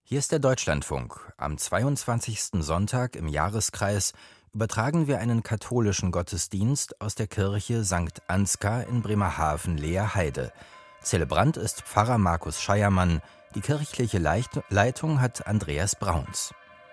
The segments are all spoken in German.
Hier ist der Deutschlandfunk. Am 22. Sonntag im Jahreskreis übertragen wir einen katholischen Gottesdienst aus der Kirche St. Ansgar in Bremerhaven-Leerheide. Zelebrant ist Pfarrer Markus Scheiermann. Die kirchliche Leitung hat Andreas Brauns.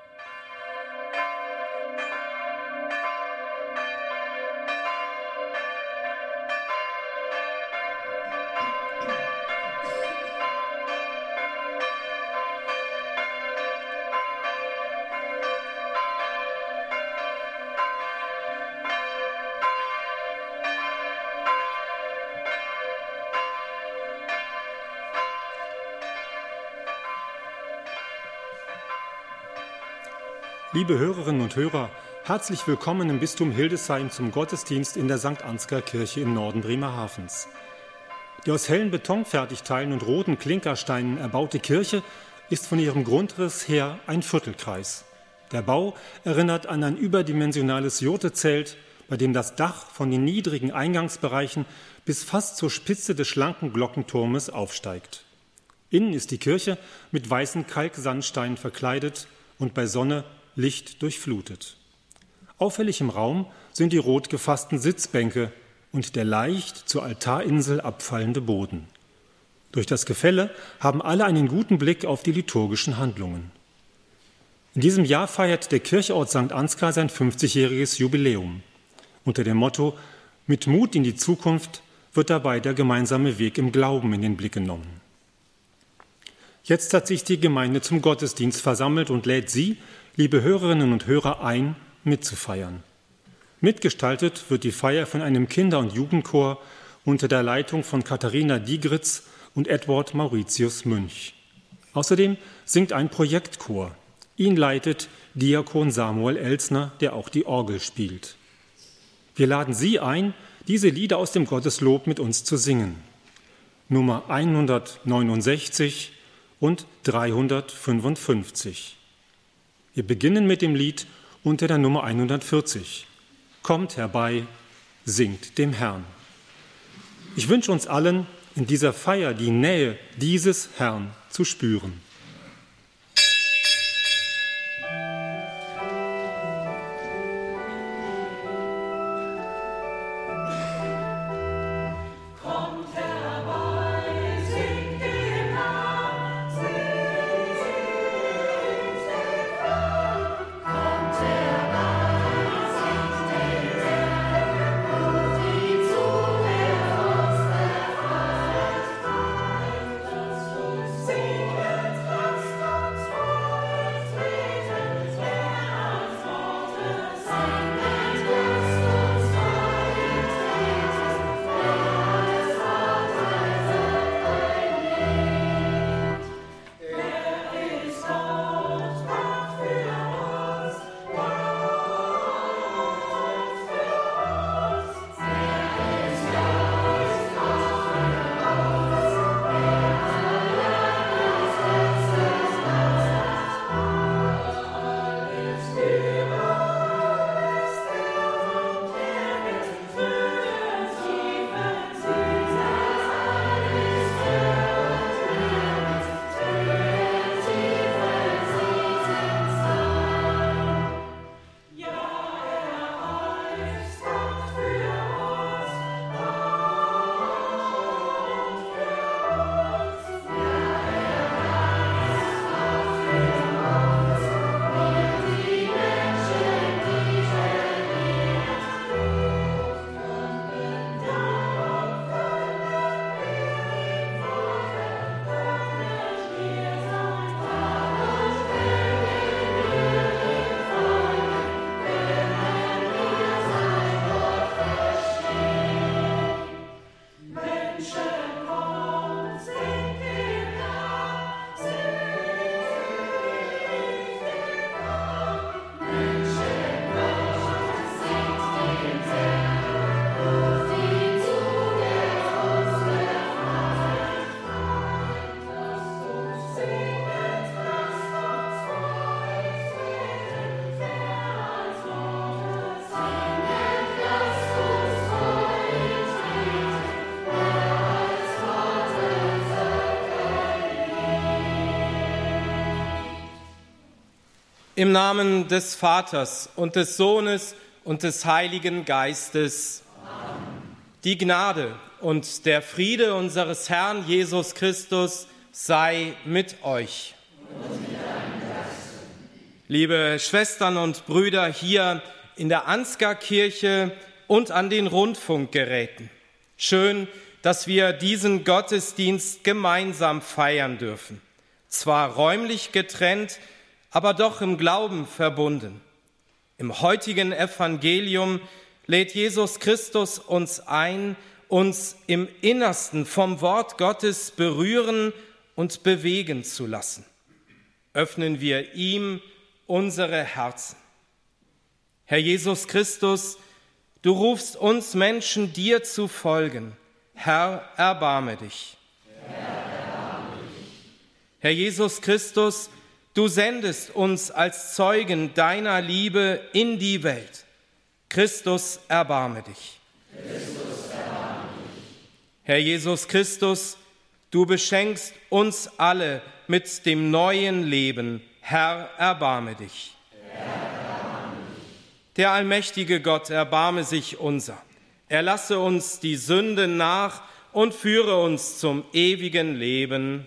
Liebe Hörerinnen und Hörer, herzlich willkommen im Bistum Hildesheim zum Gottesdienst in der St. Ansgar Kirche im Norden Bremerhavens. Die aus hellen Betonfertigteilen und roten Klinkersteinen erbaute Kirche ist von ihrem Grundriss her ein Viertelkreis. Der Bau erinnert an ein überdimensionales Jurtezelt, bei dem das Dach von den niedrigen Eingangsbereichen bis fast zur Spitze des schlanken Glockenturmes aufsteigt. Innen ist die Kirche mit weißen Kalksandsteinen verkleidet und bei Sonne Licht durchflutet. Auffällig im Raum sind die rot gefassten Sitzbänke und der leicht zur Altarinsel abfallende Boden. Durch das Gefälle haben alle einen guten Blick auf die liturgischen Handlungen. In diesem Jahr feiert der Kirchort St. Ansgar sein 50-jähriges Jubiläum. Unter dem Motto „Mit Mut in die Zukunft“ wird dabei der gemeinsame Weg im Glauben in den Blick genommen. Jetzt hat sich die Gemeinde zum Gottesdienst versammelt und lädt Sie, liebe Hörerinnen und Hörer, ein, mitzufeiern. Mitgestaltet wird die Feier von einem Kinder- und Jugendchor unter der Leitung von Katharina Diegritz und Edward Mauritius Münch. Außerdem singt ein Projektchor. Ihn leitet Diakon Samuel Elsner, der auch die Orgel spielt. Wir laden Sie ein, diese Lieder aus dem Gotteslob mit uns zu singen. Nummer 169 und 355. Wir beginnen mit dem Lied unter der Nummer 140. Kommt herbei, singt dem Herrn. Ich wünsche uns allen in dieser Feier die Nähe dieses Herrn zu spüren. Sing it. Im Namen des Vaters und des Sohnes und des Heiligen Geistes. Amen. Die Gnade und der Friede unseres Herrn Jesus Christus sei mit euch. Und mit deinem Geiste. Liebe Schwestern und Brüder hier in der Ansgar-Kirche und an den Rundfunkgeräten, schön, dass wir diesen Gottesdienst gemeinsam feiern dürfen. Zwar räumlich getrennt, aber doch im Glauben verbunden. Im heutigen Evangelium lädt Jesus Christus uns ein, uns im Innersten vom Wort Gottes berühren und bewegen zu lassen. Öffnen wir ihm unsere Herzen. Herr Jesus Christus, du rufst uns Menschen, dir zu folgen. Herr, erbarme dich. Herr Jesus Christus, du sendest uns als Zeugen deiner Liebe in die Welt. Christus, erbarme dich. Herr Jesus Christus, du beschenkst uns alle mit dem neuen Leben. Herr, erbarme dich. Der allmächtige Gott, erbarme sich unser. Erlasse uns die Sünden nach und führe uns zum ewigen Leben.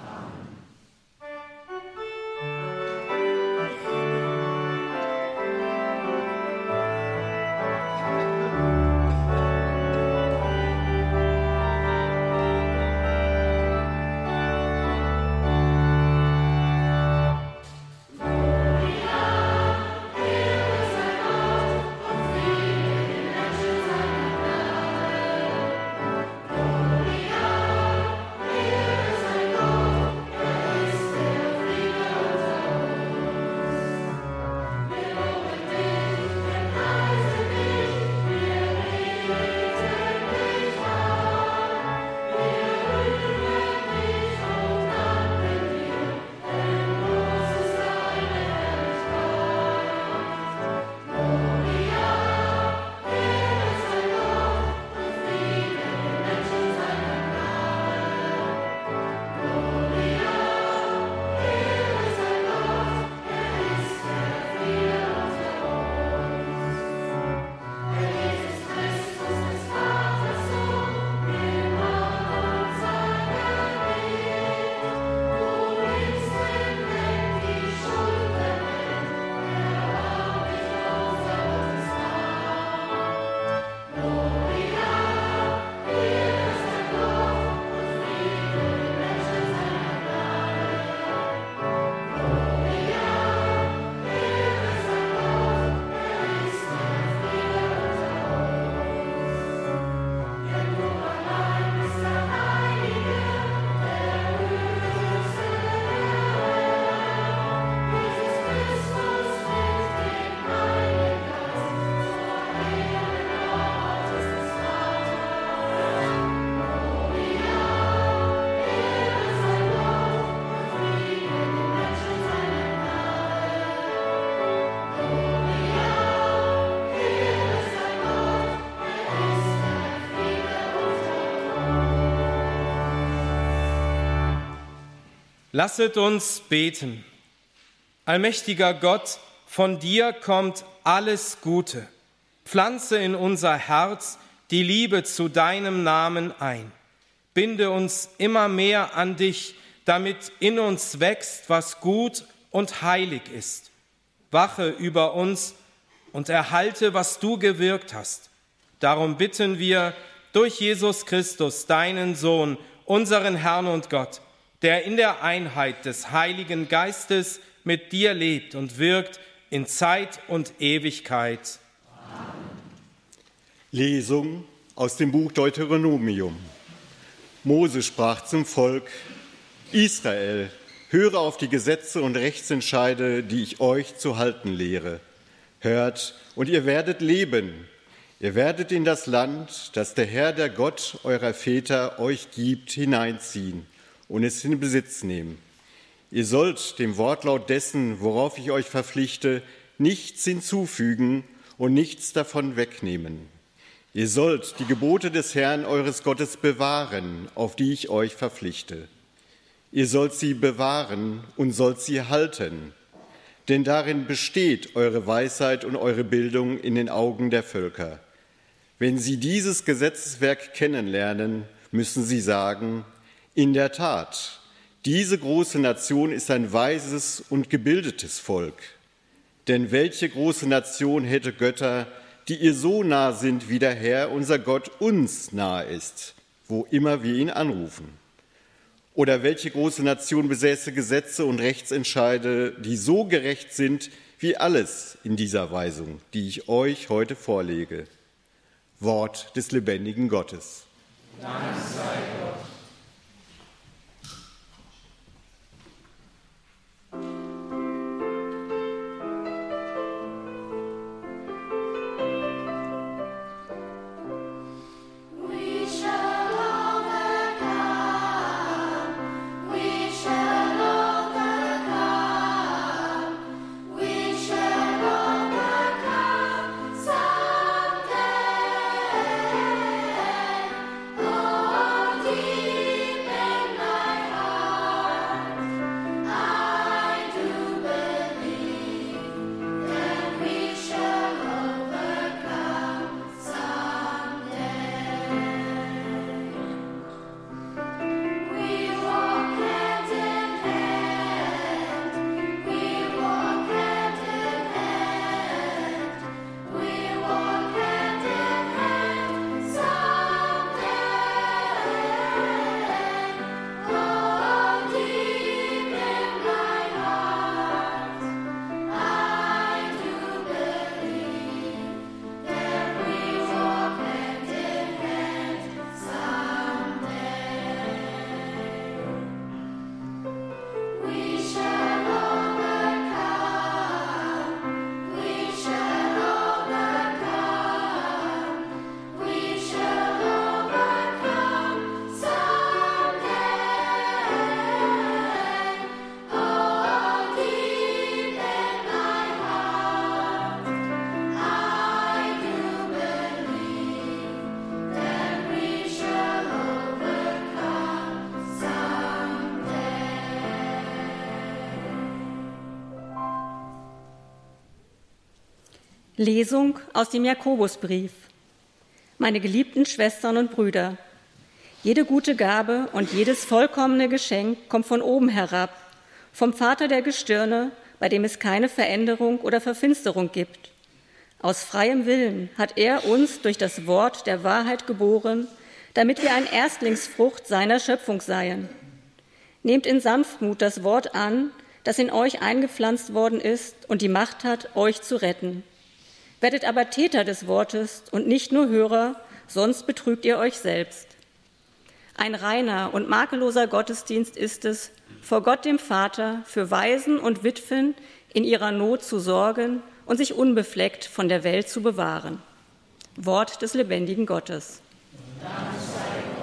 Lasset uns beten. Allmächtiger Gott, von dir kommt alles Gute. Pflanze in unser Herz die Liebe zu deinem Namen ein. Binde uns immer mehr an dich, damit in uns wächst, was gut und heilig ist. Wache über uns und erhalte, was du gewirkt hast. Darum bitten wir durch Jesus Christus, deinen Sohn, unseren Herrn und Gott, der in der Einheit des Heiligen Geistes mit dir lebt und wirkt in Zeit und Ewigkeit. Amen. Lesung aus dem Buch Deuteronomium. Mose sprach zum Volk: Israel, höre auf die Gesetze und Rechtsentscheide, die ich euch zu halten lehre. Hört, und ihr werdet leben. Ihr werdet in das Land, das der Herr, der Gott eurer Väter euch gibt, hineinziehen und es in Besitz nehmen. Ihr sollt dem Wortlaut dessen, worauf ich euch verpflichte, nichts hinzufügen und nichts davon wegnehmen. Ihr sollt die Gebote des Herrn eures Gottes bewahren, auf die ich euch verpflichte. Ihr sollt sie bewahren und sollt sie halten. denn darin besteht eure Weisheit und eure Bildung in den Augen der Völker. Wenn sie dieses Gesetzeswerk kennenlernen, müssen sie sagen, in der Tat, diese große Nation ist ein weises und gebildetes Volk. Denn welche große Nation hätte Götter, die ihr so nah sind, wie der Herr, unser Gott, uns nahe ist, wo immer wir ihn anrufen? Oder welche große Nation besäße Gesetze und Rechtsentscheide, die so gerecht sind wie alles in dieser Weisung, die ich euch heute vorlege? Wort des lebendigen Gottes. Dank sei Gott. Lesung aus dem Jakobusbrief. Meine geliebten Schwestern und Brüder, jede gute Gabe und jedes vollkommene Geschenk kommt von oben herab, vom Vater der Gestirne, bei dem es keine Veränderung oder Verfinsterung gibt. Aus freiem Willen hat er uns durch das Wort der Wahrheit geboren, damit wir ein Erstlingsfrucht seiner Schöpfung seien. Nehmt in Sanftmut das Wort an, das in euch eingepflanzt worden ist und die Macht hat, euch zu retten. Werdet aber Täter des Wortes und nicht nur Hörer, sonst betrügt ihr euch selbst. Ein reiner und makelloser Gottesdienst ist es, vor Gott dem Vater für Waisen und Witwen in ihrer Not zu sorgen und sich unbefleckt von der Welt zu bewahren. Wort des lebendigen Gottes. Dank sei Gott.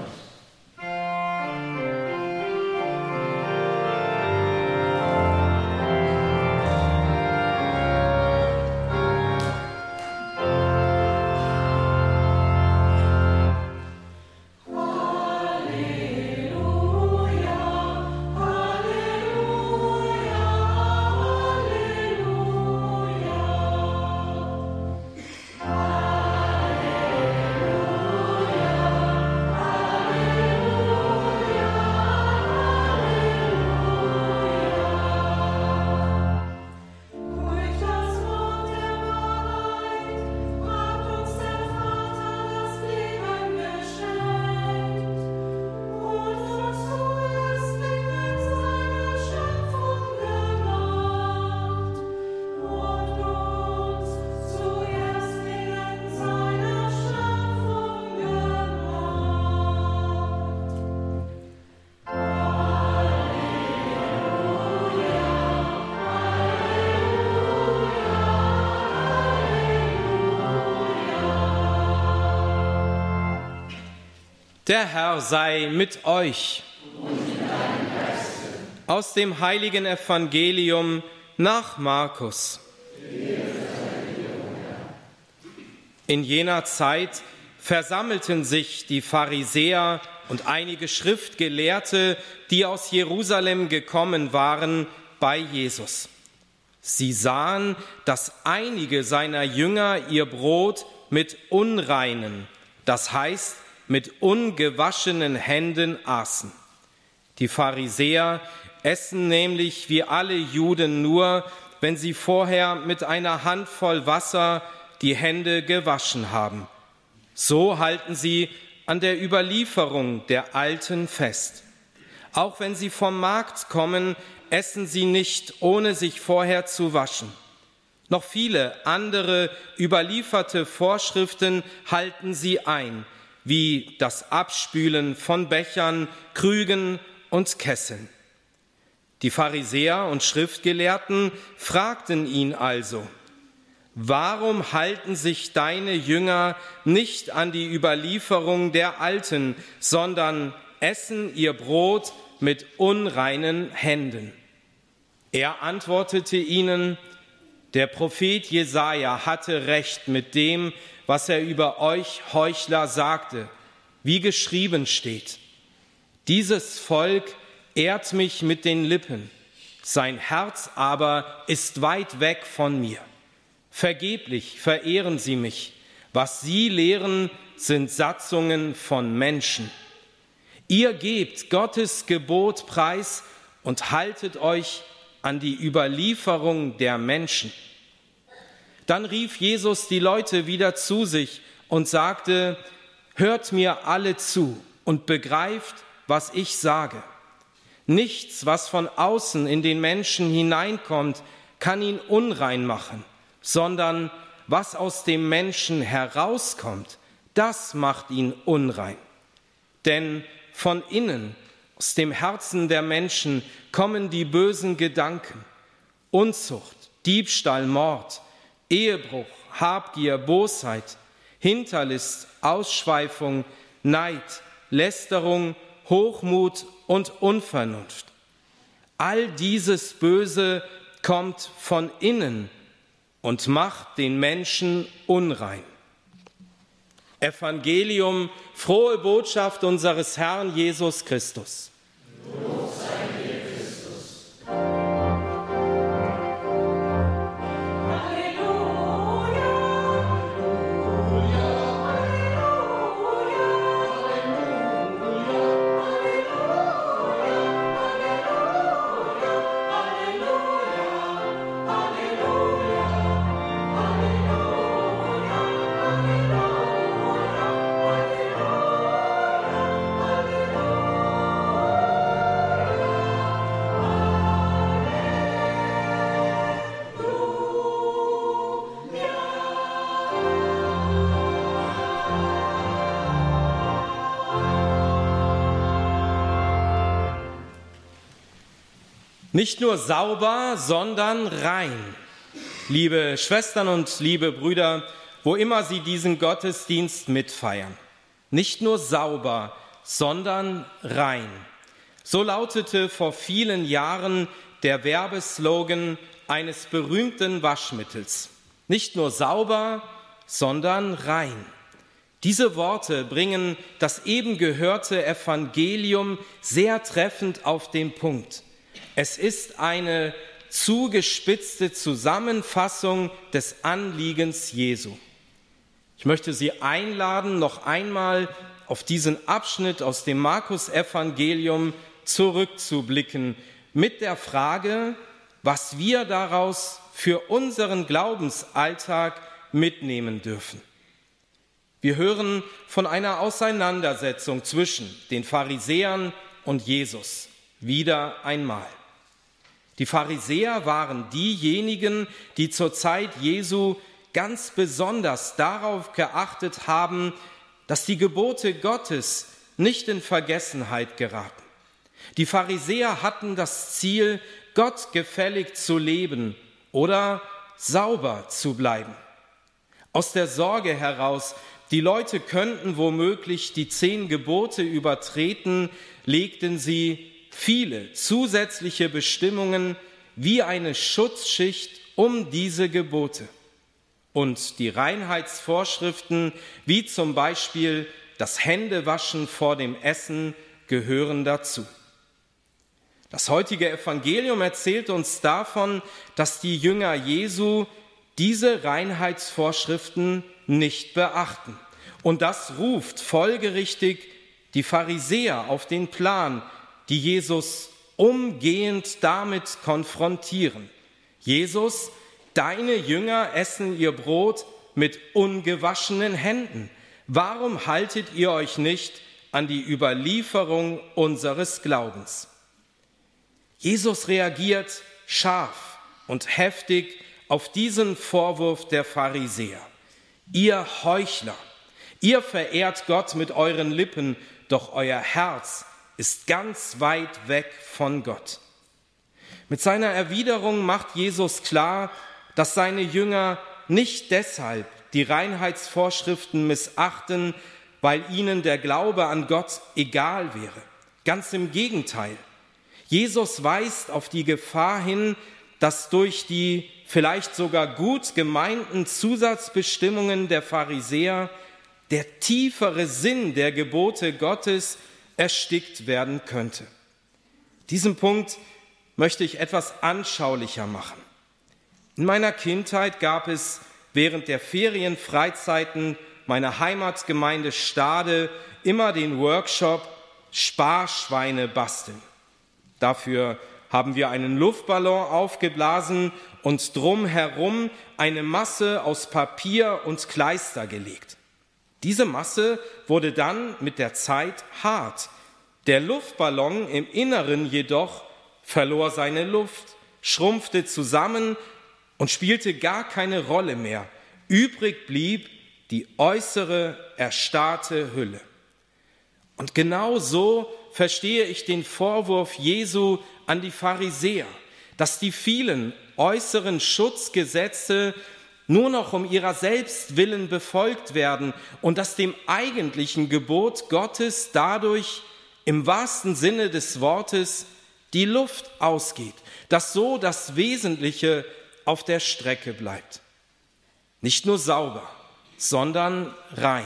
Der Herr sei mit euch. Und mit deinem Geiste. Aus dem heiligen Evangelium nach Markus. In jener Zeit versammelten sich die Pharisäer und einige Schriftgelehrte, die aus Jerusalem gekommen waren, bei Jesus. Sie sahen, dass einige seiner Jünger ihr Brot mit unreinen, das heißt mit ungewaschenen Händen aßen. Die Pharisäer essen nämlich wie alle Juden nur, wenn sie vorher mit einer Handvoll Wasser die Hände gewaschen haben. So halten sie an der Überlieferung der Alten fest. Auch wenn sie vom Markt kommen, essen sie nicht, ohne sich vorher zu waschen. Noch viele andere überlieferte Vorschriften halten sie ein, wie das Abspülen von Bechern, Krügen und Kesseln. Die Pharisäer und Schriftgelehrten fragten ihn also: Warum halten sich deine Jünger nicht an die Überlieferung der Alten, sondern essen ihr Brot mit unreinen Händen? Er antwortete ihnen: Der Prophet Jesaja hatte recht mit dem, was er über euch Heuchler sagte, wie geschrieben steht: Dieses Volk ehrt mich mit den Lippen, sein Herz aber ist weit weg von mir. Vergeblich verehren sie mich. Was sie lehren, sind Satzungen von Menschen. Ihr gebt Gottes Gebot preis und haltet euch an die Überlieferung der Menschen. Dann rief Jesus die Leute wieder zu sich und sagte: Hört mir alle zu und begreift, was ich sage. Nichts, was von außen in den Menschen hineinkommt, kann ihn unrein machen, sondern was aus dem Menschen herauskommt, das macht ihn unrein. Denn von innen, aus dem Herzen der Menschen, kommen die bösen Gedanken: Unzucht, Diebstahl, Mord, Ehebruch, Habgier, Bosheit, Hinterlist, Ausschweifung, Neid, Lästerung, Hochmut und Unvernunft. All dieses Böse kommt von innen und macht den Menschen unrein. Evangelium, frohe Botschaft unseres Herrn Jesus Christus. Lob sei dir, Christus. Nicht nur sauber, sondern rein. Liebe Schwestern und liebe Brüder, wo immer Sie diesen Gottesdienst mitfeiern. Nicht nur sauber, sondern rein. So lautete vor vielen Jahren der Werbeslogan eines berühmten Waschmittels. Nicht nur sauber, sondern rein. Diese Worte bringen das eben gehörte Evangelium sehr treffend auf den Punkt. Es ist eine zugespitzte Zusammenfassung des Anliegens Jesu. Ich möchte Sie einladen, noch einmal auf diesen Abschnitt aus dem Markus-Evangelium zurückzublicken mit der Frage, was wir daraus für unseren Glaubensalltag mitnehmen dürfen. Wir hören von einer Auseinandersetzung zwischen den Pharisäern und Jesus. Wieder einmal. Die Pharisäer waren diejenigen, die zur Zeit Jesu ganz besonders darauf geachtet haben, dass die Gebote Gottes nicht in Vergessenheit geraten. Die Pharisäer hatten das Ziel, Gott gefällig zu leben oder sauber zu bleiben. Aus der Sorge heraus, die Leute könnten womöglich die 10 Gebote übertreten, legten sie viele zusätzliche Bestimmungen wie eine Schutzschicht um diese Gebote. Und die Reinheitsvorschriften, wie zum Beispiel das Händewaschen vor dem Essen, gehören dazu. Das heutige Evangelium erzählt uns davon, dass die Jünger Jesu diese Reinheitsvorschriften nicht beachten. Und das ruft folgerichtig die Pharisäer auf den Plan, die Jesus umgehend damit konfrontieren. Jesus, deine Jünger essen ihr Brot mit ungewaschenen Händen. Warum haltet ihr euch nicht an die Überlieferung unseres Glaubens? Jesus reagiert scharf und heftig auf diesen Vorwurf der Pharisäer. Ihr Heuchler, ihr verehrt Gott mit euren Lippen, doch euer Herz ist ganz weit weg von Gott. Mit seiner Erwiderung macht Jesus klar, dass seine Jünger nicht deshalb die Reinheitsvorschriften missachten, weil ihnen der Glaube an Gott egal wäre. Ganz im Gegenteil. Jesus weist auf die Gefahr hin, dass durch die vielleicht sogar gut gemeinten Zusatzbestimmungen der Pharisäer der tiefere Sinn der Gebote Gottes erstickt werden könnte. Diesen Punkt möchte ich etwas anschaulicher machen. In meiner Kindheit gab es während der Ferienfreizeiten meiner Heimatgemeinde Stade immer den Workshop Sparschweine basteln. Dafür haben wir einen Luftballon aufgeblasen und drumherum eine Masse aus Papier und Kleister gelegt. Diese Masse wurde dann mit der Zeit hart. Der Luftballon im Inneren jedoch verlor seine Luft, schrumpfte zusammen und spielte gar keine Rolle mehr. Übrig blieb die äußere, erstarrte Hülle. Und genau so verstehe ich den Vorwurf Jesu an die Pharisäer, dass die vielen äußeren Schutzgesetze nur noch um ihrer selbst willen befolgt werden und dass dem eigentlichen Gebot Gottes dadurch im wahrsten Sinne des Wortes die Luft ausgeht, dass so das Wesentliche auf der Strecke bleibt. Nicht nur sauber, sondern rein.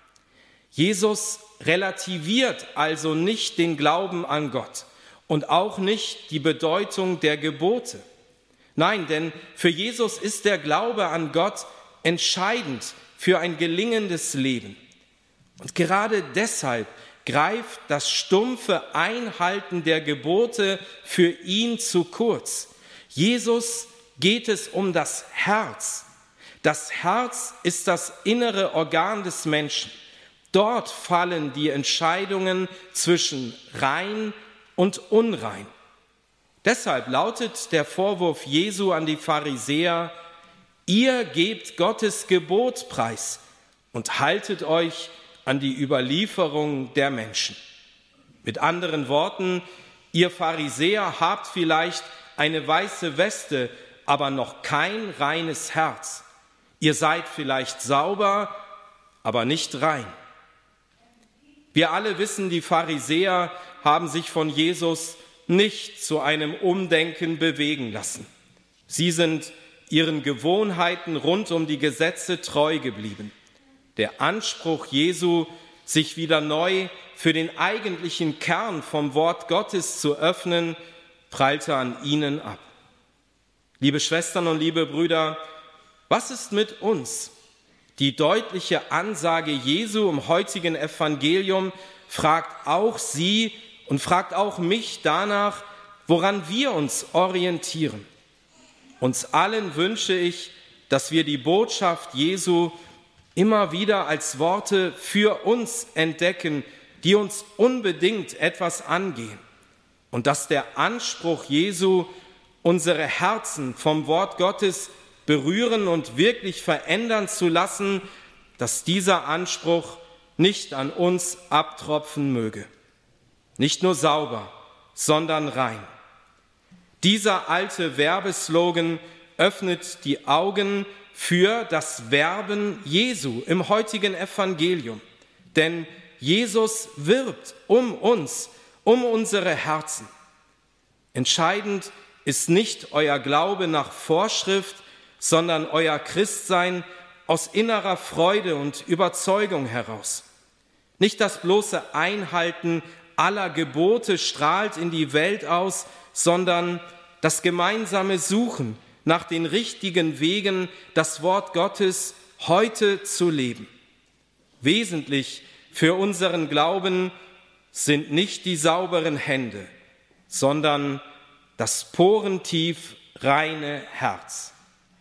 Jesus relativiert also nicht den Glauben an Gott und auch nicht die Bedeutung der Gebote. Nein, denn für Jesus ist der Glaube an Gott entscheidend für ein gelingendes Leben. Und gerade deshalb greift das stumpfe Einhalten der Gebote für ihn zu kurz. Jesus geht es um das Herz. Das Herz ist das innere Organ des Menschen. Dort fallen die Entscheidungen zwischen rein und unrein. Deshalb lautet der Vorwurf Jesu an die Pharisäer: Ihr gebt Gottes Gebot preis und haltet euch an die Überlieferung der Menschen. Mit anderen Worten, ihr Pharisäer habt vielleicht eine weiße Weste, aber noch kein reines Herz. Ihr seid vielleicht sauber, aber nicht rein. Wir alle wissen, die Pharisäer haben sich von Jesus nicht zu einem Umdenken bewegen lassen. Sie sind ihren Gewohnheiten rund um die Gesetze treu geblieben. Der Anspruch Jesu, sich wieder neu für den eigentlichen Kern vom Wort Gottes zu öffnen, prallte an ihnen ab. Liebe Schwestern und liebe Brüder, was ist mit uns? Die deutliche Ansage Jesu im heutigen Evangelium fragt auch Sie und fragt auch mich danach, woran wir uns orientieren. Uns allen wünsche ich, dass wir die Botschaft Jesu immer wieder als Worte für uns entdecken, die uns unbedingt etwas angehen. Und dass der Anspruch Jesu, unsere Herzen vom Wort Gottes berühren und wirklich verändern zu lassen, dass dieser Anspruch nicht an uns abtropfen möge. Nicht nur sauber, sondern rein. Dieser alte Werbeslogan öffnet die Augen für das Werben Jesu im heutigen Evangelium. Denn Jesus wirbt um uns, um unsere Herzen. Entscheidend ist nicht euer Glaube nach Vorschrift, sondern euer Christsein aus innerer Freude und Überzeugung heraus. Nicht das bloße Einhalten aller Gebote strahlt in die Welt aus, sondern das gemeinsame Suchen nach den richtigen Wegen, das Wort Gottes heute zu leben. Wesentlich für unseren Glauben sind nicht die sauberen Hände, sondern das porentief reine Herz.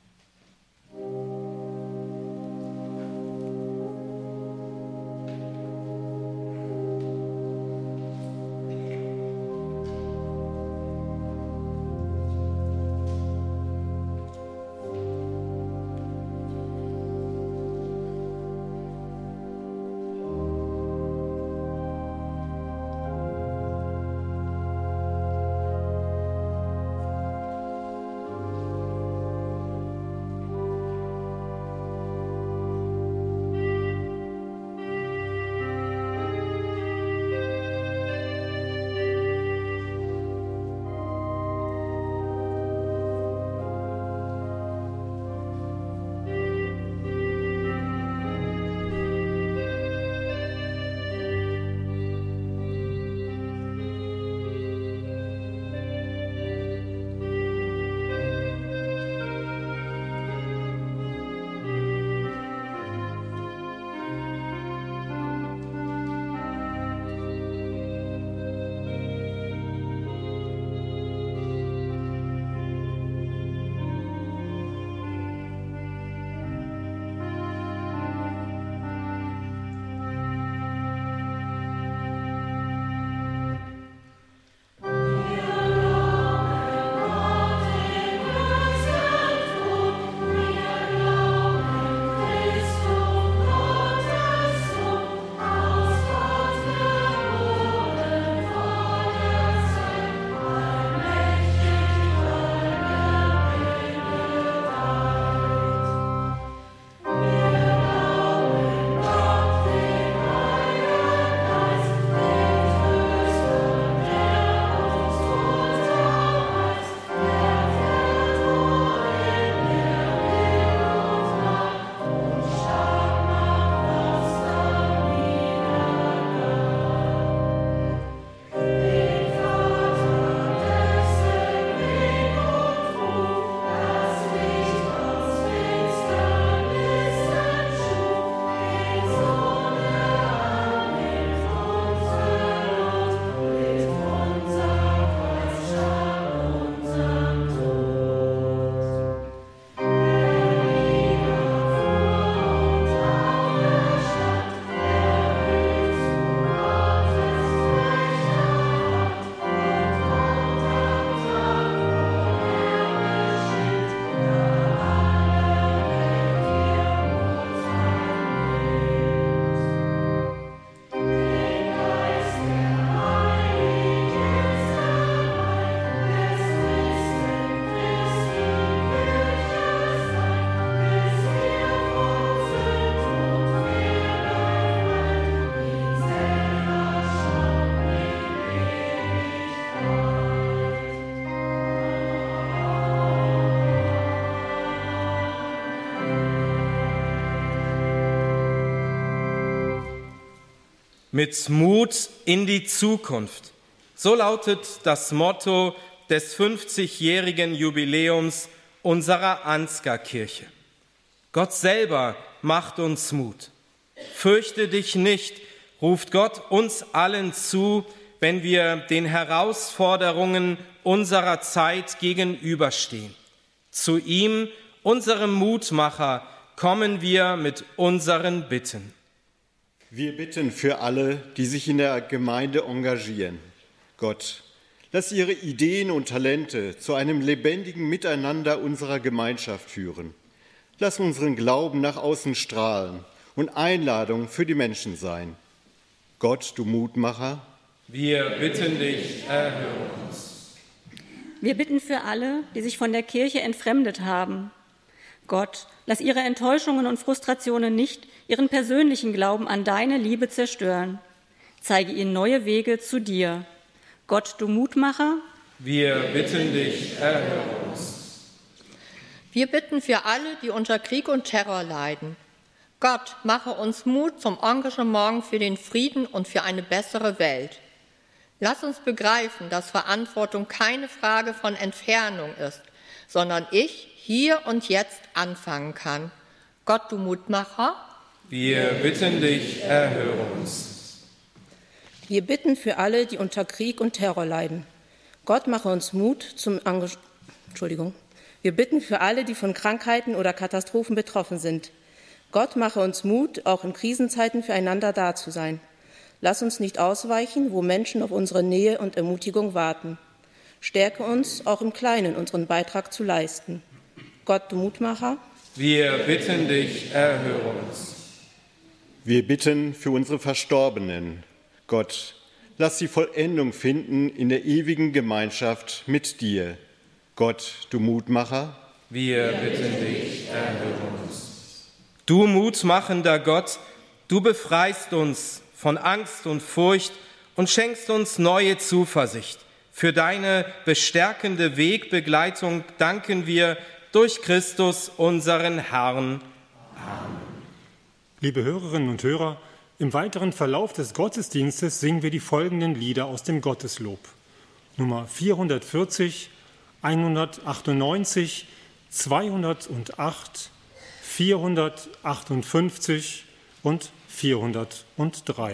Mit Mut in die Zukunft. So lautet das Motto des 50-jährigen Jubiläums unserer Ansgar-Kirche. Gott selber macht uns Mut. Fürchte dich nicht, ruft Gott uns allen zu, wenn wir den Herausforderungen unserer Zeit gegenüberstehen. Zu ihm, unserem Mutmacher, kommen wir mit unseren Bitten. Wir bitten für alle, die sich in der Gemeinde engagieren. Gott, lass ihre Ideen und Talente zu einem lebendigen Miteinander unserer Gemeinschaft führen. Lass unseren Glauben nach außen strahlen und Einladung für die Menschen sein. Gott, du Mutmacher, wir bitten dich, erhöre uns. Wir bitten für alle, die sich von der Kirche entfremdet haben. Gott, lass ihre Enttäuschungen und Frustrationen nicht ihren persönlichen Glauben an deine Liebe zerstören. Zeige ihnen neue Wege zu dir. Gott, du Mutmacher, wir bitten dich, erhöre uns. Wir bitten für alle, die unter Krieg und Terror leiden. Gott, mache uns Mut zum Engagement für den Frieden und für eine bessere Welt. Lass uns begreifen, dass Verantwortung keine Frage von Entfernung ist, sondern ich hier und jetzt anfangen kann. Gott, du Mutmacher, wir bitten dich, erhöre uns. Wir bitten für alle, die unter Krieg und Terror leiden. Gott, mache uns Mut Wir bitten für alle, die von Krankheiten oder Katastrophen betroffen sind. Gott, mache uns Mut, auch in Krisenzeiten füreinander da zu sein. Lass uns nicht ausweichen, wo Menschen auf unsere Nähe und Ermutigung warten. Stärke uns, auch im Kleinen unseren Beitrag zu leisten. Gott, du Mutmacher, wir bitten dich, erhöre uns. Wir bitten für unsere Verstorbenen. Gott, lass sie Vollendung finden in der ewigen Gemeinschaft mit dir. Gott, du Mutmacher, wir bitten dich, erhöre uns. Du mutmachender Gott, du befreist uns von Angst und Furcht und schenkst uns neue Zuversicht. Für deine bestärkende Wegbegleitung danken wir durch Christus, unseren Herrn. Amen. Liebe Hörerinnen und Hörer, im weiteren Verlauf des Gottesdienstes singen wir die folgenden Lieder aus dem Gotteslob. Nummer 440, 198, 208, 458 und 403.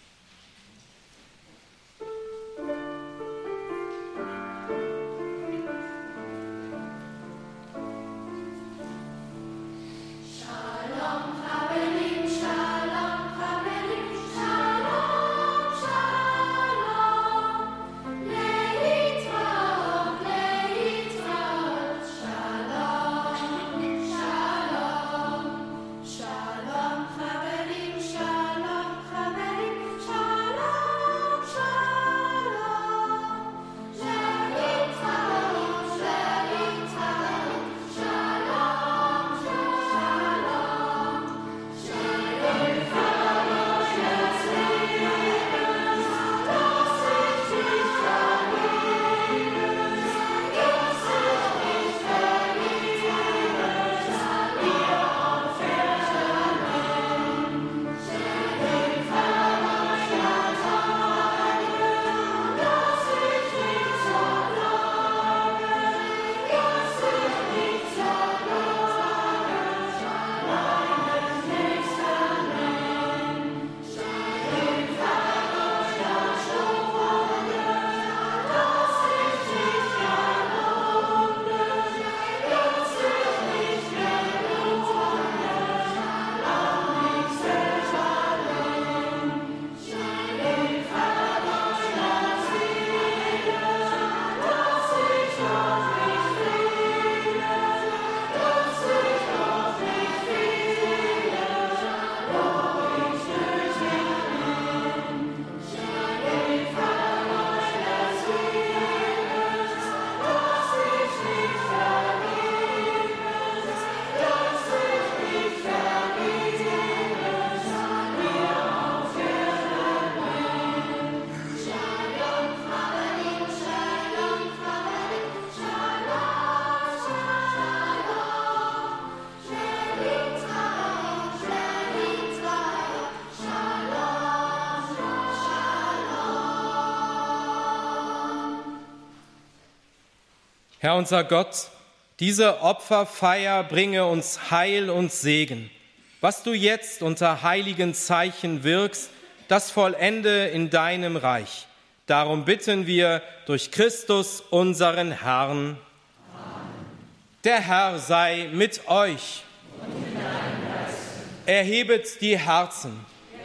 Herr unser Gott, diese Opferfeier bringe uns Heil und Segen. Was du jetzt unter heiligen Zeichen wirkst, das vollende in deinem Reich. Darum bitten wir durch Christus, unseren Herrn. Amen. Der Herr sei mit euch. Und mit deinem Geist. Erhebet die Herzen.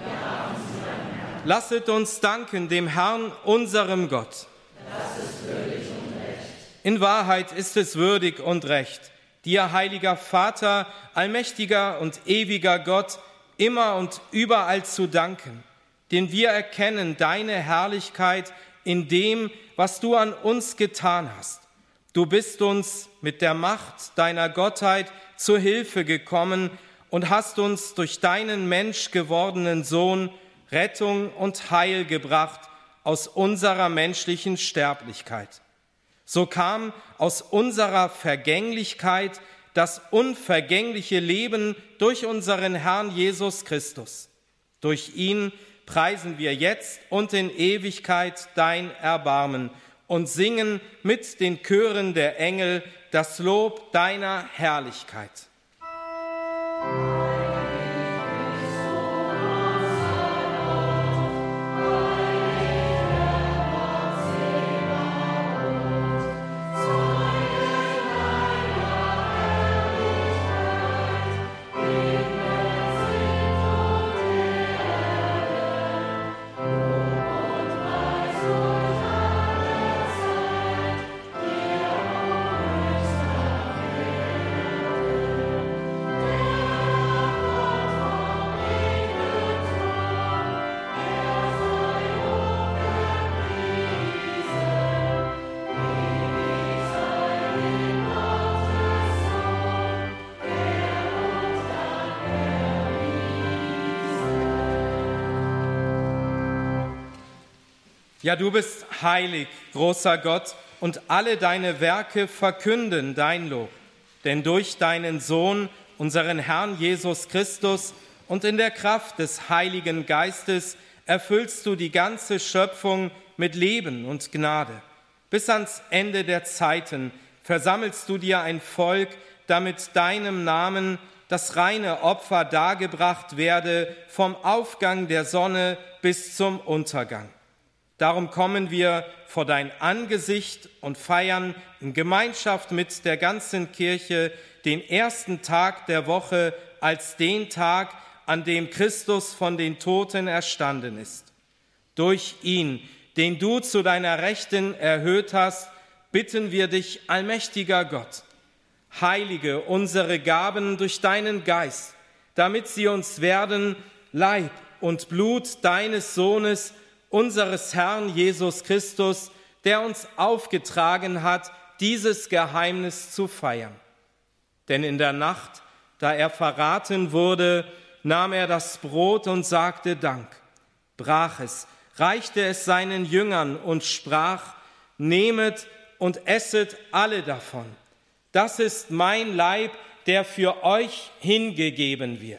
Lasset uns danken dem Herrn, unserem Gott. Das ist würdig und recht. In Wahrheit ist es würdig und recht, dir, heiliger Vater, allmächtiger und ewiger Gott, immer und überall zu danken, denn wir erkennen deine Herrlichkeit in dem, was du an uns getan hast. Du bist uns mit der Macht deiner Gottheit zu Hilfe gekommen und hast uns durch deinen menschgewordenen Sohn Rettung und Heil gebracht aus unserer menschlichen Sterblichkeit. So kam aus unserer Vergänglichkeit das unvergängliche Leben durch unseren Herrn Jesus Christus. Durch ihn preisen wir jetzt und in Ewigkeit dein Erbarmen und singen mit den Chören der Engel das Lob deiner Herrlichkeit. Ja, du bist heilig, großer Gott, und alle deine Werke verkünden dein Lob. Denn durch deinen Sohn, unseren Herrn Jesus Christus, und in der Kraft des Heiligen Geistes erfüllst du die ganze Schöpfung mit Leben und Gnade. Bis ans Ende der Zeiten versammelst du dir ein Volk, damit deinem Namen das reine Opfer dargebracht werde, vom Aufgang der Sonne bis zum Untergang. Darum kommen wir vor dein Angesicht und feiern in Gemeinschaft mit der ganzen Kirche den ersten Tag der Woche als den Tag, an dem Christus von den Toten erstanden ist. Durch ihn, den du zu deiner Rechten erhöht hast, bitten wir dich, allmächtiger Gott, heilige unsere Gaben durch deinen Geist, damit sie uns werden Leib und Blut deines Sohnes, unseres Herrn Jesus Christus, der uns aufgetragen hat, dieses Geheimnis zu feiern. Denn in der Nacht, da er verraten wurde, nahm er das Brot und sagte Dank, brach es, reichte es seinen Jüngern und sprach, nehmet und esset alle davon. Das ist mein Leib, der für euch hingegeben wird.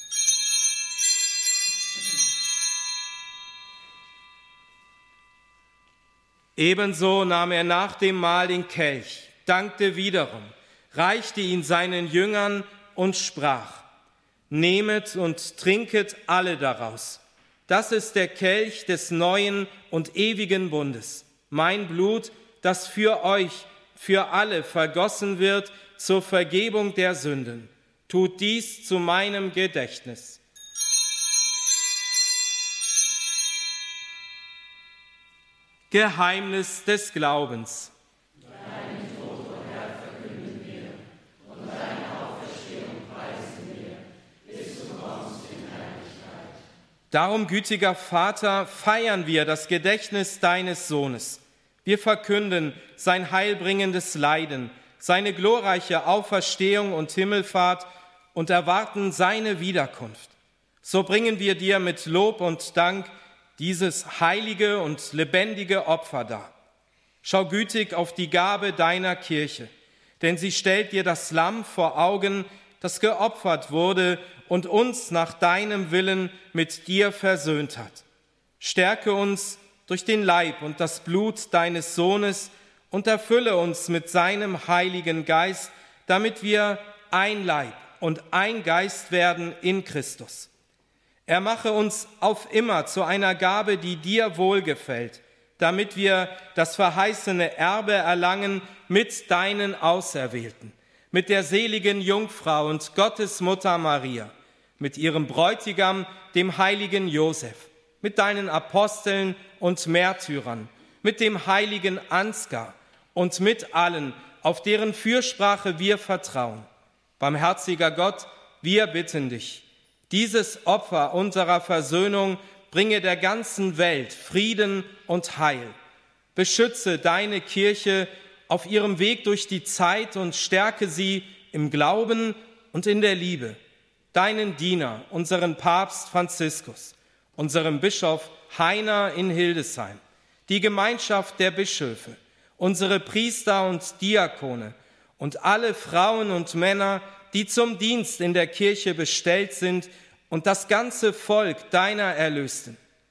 Ebenso nahm er nach dem Mahl den Kelch, dankte wiederum, reichte ihn seinen Jüngern und sprach, nehmet und trinket alle daraus. Das ist der Kelch des neuen und ewigen Bundes, mein Blut, das für euch, für alle vergossen wird zur Vergebung der Sünden. Tut dies zu meinem Gedächtnis. Geheimnis des Glaubens. Deinen Tod, o Herr, verkünden wir, und deine Auferstehung preisen wir, bis du kommst in Herrlichkeit. Darum, gütiger Vater, feiern wir das Gedächtnis deines Sohnes. Wir verkünden sein heilbringendes Leiden, seine glorreiche Auferstehung und Himmelfahrt und erwarten seine Wiederkunft. So bringen wir dir mit Lob und Dank dieses heilige und lebendige Opfer dar. Schau gütig auf die Gabe deiner Kirche, denn sie stellt dir das Lamm vor Augen, das geopfert wurde und uns nach deinem Willen mit dir versöhnt hat. Stärke uns durch den Leib und das Blut deines Sohnes und erfülle uns mit seinem Heiligen Geist, damit wir ein Leib und ein Geist werden in Christus. Er mache uns auf immer zu einer Gabe, die dir wohlgefällt, damit wir das verheißene Erbe erlangen mit deinen Auserwählten, mit der seligen Jungfrau und Gottesmutter Maria, mit ihrem Bräutigam, dem heiligen Josef, mit deinen Aposteln und Märtyrern, mit dem heiligen Ansgar und mit allen, auf deren Fürsprache wir vertrauen. Barmherziger Gott, wir bitten dich, dieses Opfer unserer Versöhnung bringe der ganzen Welt Frieden und Heil. Beschütze deine Kirche auf ihrem Weg durch die Zeit und stärke sie im Glauben und in der Liebe. Deinen Diener, unseren Papst Franziskus, unserem Bischof Heiner in Hildesheim, die Gemeinschaft der Bischöfe, unsere Priester und Diakone und alle Frauen und Männer, die zum Dienst in der Kirche bestellt sind, und das ganze Volk deiner Erlösten.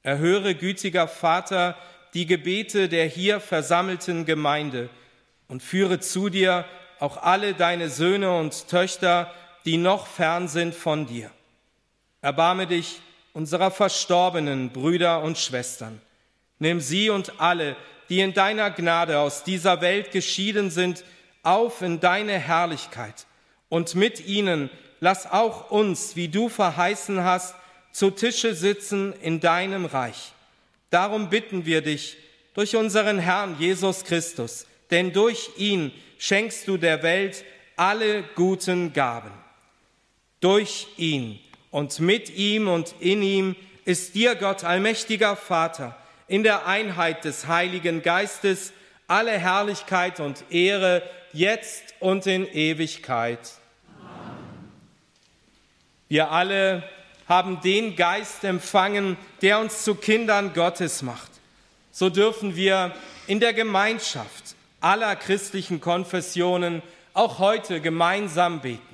Erhöre, gütiger Vater, die Gebete der hier versammelten Gemeinde und führe zu dir auch alle deine Söhne und Töchter, die noch fern sind von dir. Erbarme dich unserer verstorbenen Brüder und Schwestern. Nimm sie und alle, die in deiner Gnade aus dieser Welt geschieden sind, auf in deine Herrlichkeit. Und mit ihnen lass auch uns, wie du verheißen hast, zu Tische sitzen in deinem Reich. Darum bitten wir dich durch unseren Herrn Jesus Christus, denn durch ihn schenkst du der Welt alle guten Gaben. Durch ihn und mit ihm und in ihm ist dir, Gott, allmächtiger Vater, in der Einheit des Heiligen Geistes alle Herrlichkeit und Ehre, jetzt und in Ewigkeit. Amen. Wir alle haben den Geist empfangen, der uns zu Kindern Gottes macht. So dürfen wir in der Gemeinschaft aller christlichen Konfessionen auch heute gemeinsam beten.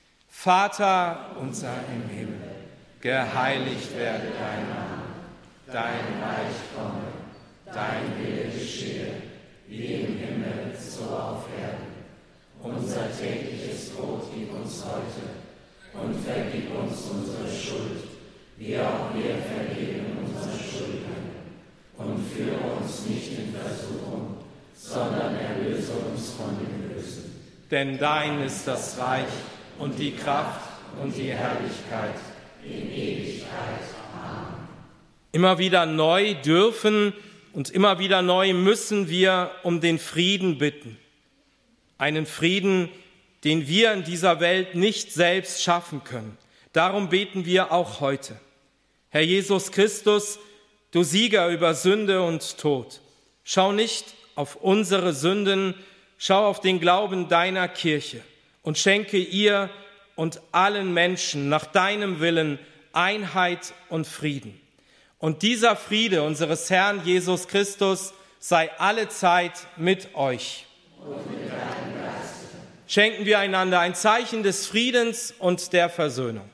Vater unser im Himmel, geheiligt werde dein Name, dein Reich komme, dein Wille geschehe, wie im Himmel, so auf Erden. Unser tägliches Brot gib uns heute und vergib uns unsere Schuld, wie auch wir vergeben unseren Schuldigern. Und führe uns nicht in Versuchung, sondern erlöse uns von dem Bösen. Denn dein ist das Reich und die Kraft und die Herrlichkeit in Ewigkeit. Amen. Immer wieder neu dürfen und immer wieder neu müssen wir um den Frieden bitten. Einen Frieden, den wir in dieser Welt nicht selbst schaffen können. Darum beten wir auch heute. Herr Jesus Christus, du Sieger über Sünde und Tod, schau nicht auf unsere Sünden, schau auf den Glauben deiner Kirche und schenke ihr und allen Menschen nach deinem Willen Einheit und Frieden. Und dieser Friede unseres Herrn Jesus Christus sei allezeit mit euch. Und mit deinem Geist. Schenken wir einander ein Zeichen des Friedens und der Versöhnung.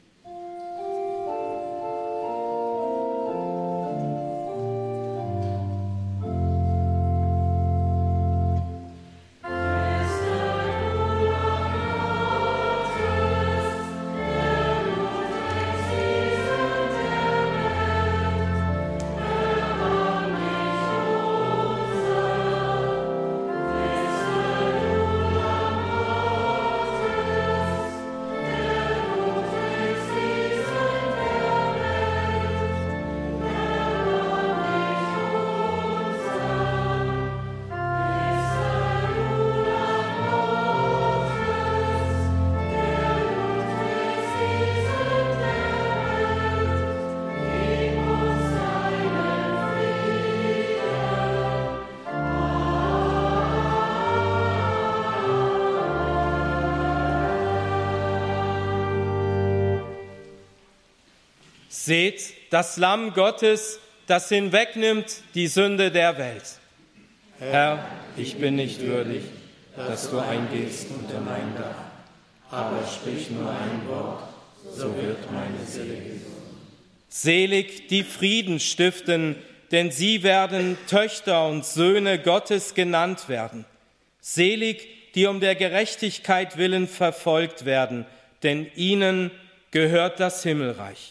Seht das Lamm Gottes, das hinwegnimmt die Sünde der Welt. Herr, ich bin nicht würdig, dass du eingehst unter mein Dach, aber sprich nur ein Wort, so wird meine Seele gesund. Selig die Frieden stiften, denn sie werden Töchter und Söhne Gottes genannt werden. Selig, die um der Gerechtigkeit willen verfolgt werden, denn ihnen gehört das Himmelreich.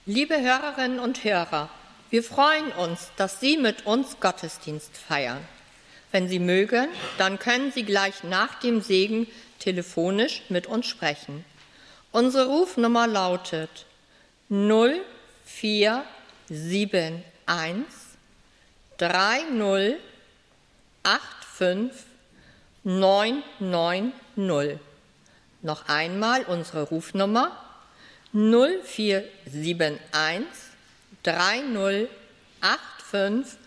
Liebe Hörerinnen und Hörer, wir freuen uns, dass Sie mit uns Gottesdienst feiern. Wenn Sie mögen, dann können Sie gleich nach dem Segen telefonisch mit uns sprechen. Unsere Rufnummer lautet 0471 30 85 990. Noch einmal unsere Rufnummer 0471 30 85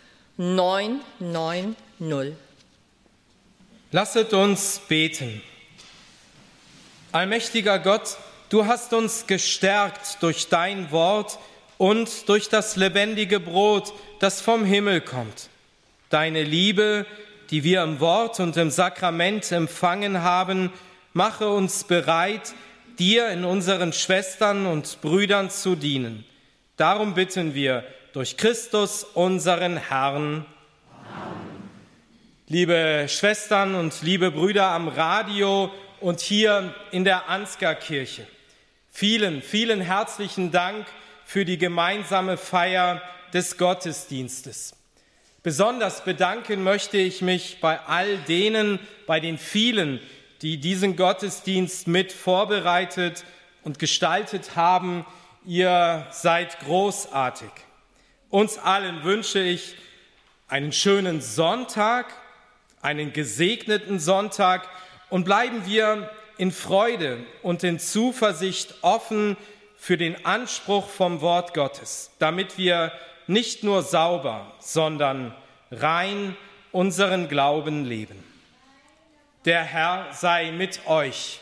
990. Lasset uns beten. Allmächtiger Gott, du hast uns gestärkt durch dein Wort und durch das lebendige Brot, das vom Himmel kommt. Deine Liebe, die wir im Wort und im Sakrament empfangen haben, mache uns bereit, dir in unseren Schwestern und Brüdern zu dienen. Darum bitten wir durch Christus, unseren Herrn. Amen. Liebe Schwestern und liebe Brüder am Radio und hier in der Ansgar-Kirche, vielen, vielen herzlichen Dank für die gemeinsame Feier des Gottesdienstes. Besonders bedanken möchte ich mich bei all denen, bei den vielen, die diesen Gottesdienst mit vorbereitet und gestaltet haben. Ihr seid großartig. Uns allen wünsche ich einen schönen Sonntag, einen gesegneten Sonntag und bleiben wir in Freude und in Zuversicht offen für den Anspruch vom Wort Gottes, damit wir nicht nur sauber, sondern rein unseren Glauben leben. Der Herr sei mit euch.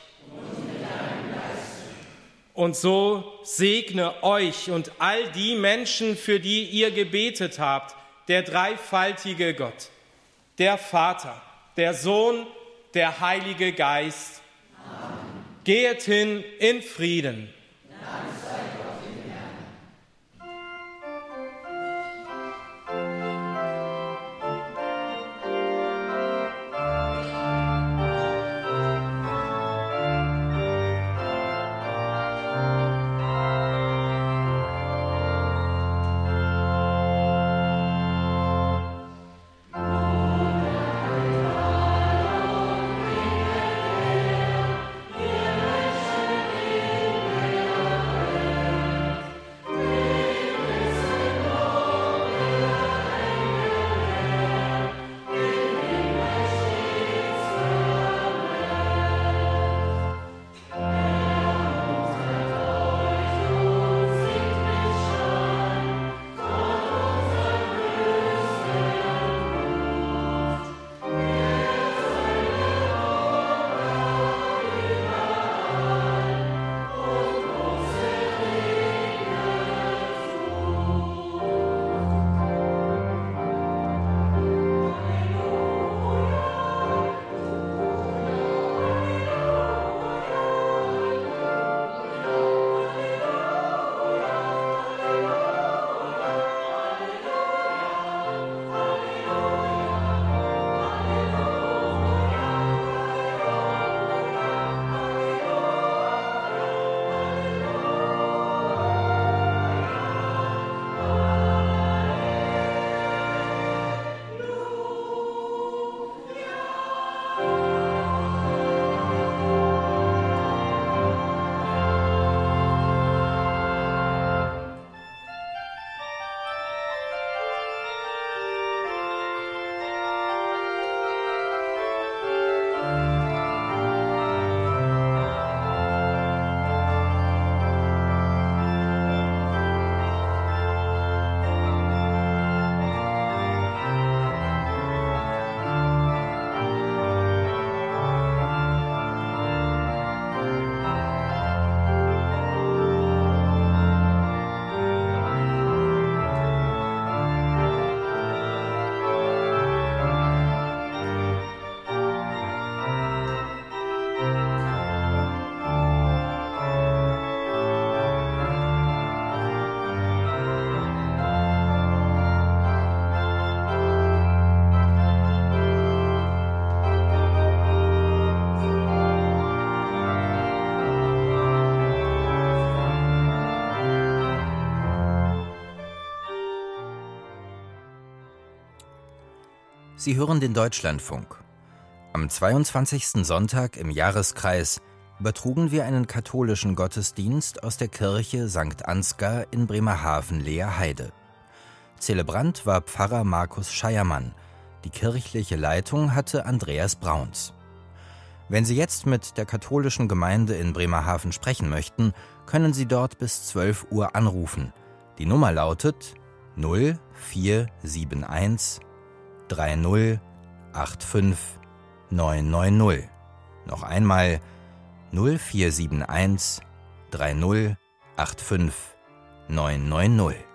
Und so segne euch und all die Menschen, für die ihr gebetet habt, der dreifaltige Gott, der Vater, der Sohn, der Heilige Geist. Amen. Geht hin in Frieden. Sie hören den Deutschlandfunk. Am 22. Sonntag im Jahreskreis übertrugen wir einen katholischen Gottesdienst aus der Kirche St. Ansgar in Bremerhaven-Leerheide. Zelebrant war Pfarrer Markus Scheiermann. Die kirchliche Leitung hatte Andreas Brauns. Wenn Sie jetzt mit der katholischen Gemeinde in Bremerhaven sprechen möchten, können Sie dort bis 12 Uhr anrufen. Die Nummer lautet 0471 30 85 990. Noch einmal 0471 30 85 990.